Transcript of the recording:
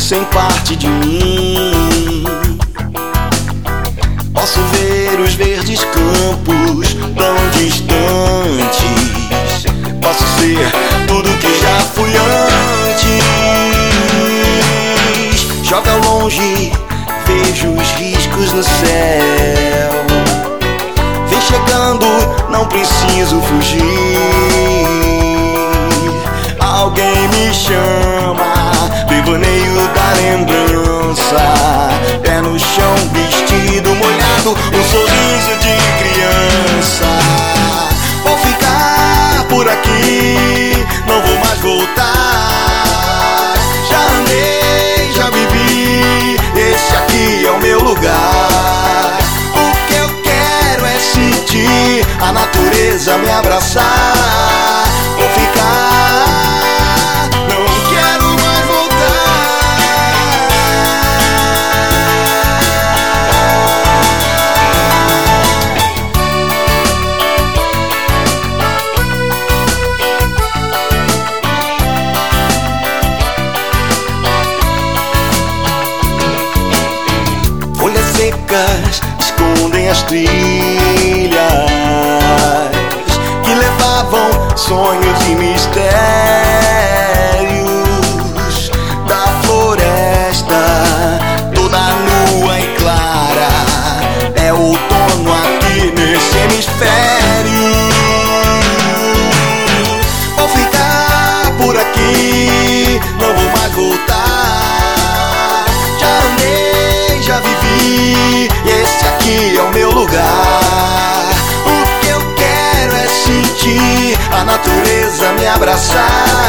sem parte de mim. Posso ver os verdes campos tão distantes. Posso ser tudo que já fui antes. Joga ao longe, vejo os riscos no céu. Vem chegando, não preciso fugir. Alguém me chama, devaneio da lembrança. Pé no chão, vestido molhado, um sorriso de criança. Vou ficar por aqui, não vou mais voltar. Já andei, já vivi, esse aqui é o meu lugar. O que eu quero é sentir a natureza me abraçar. Vou ficar, não quero mais folhas secas escondem as trilhas que levavam sonhos e mistérios da floresta, toda nua e clara. É outono aqui nesse hemisfério. Vou ficar por aqui, não vou mais voltar. Já andei, já vivi, e esse aqui é o meu lugar. O que eu quero é sentir a natureza me abraçar.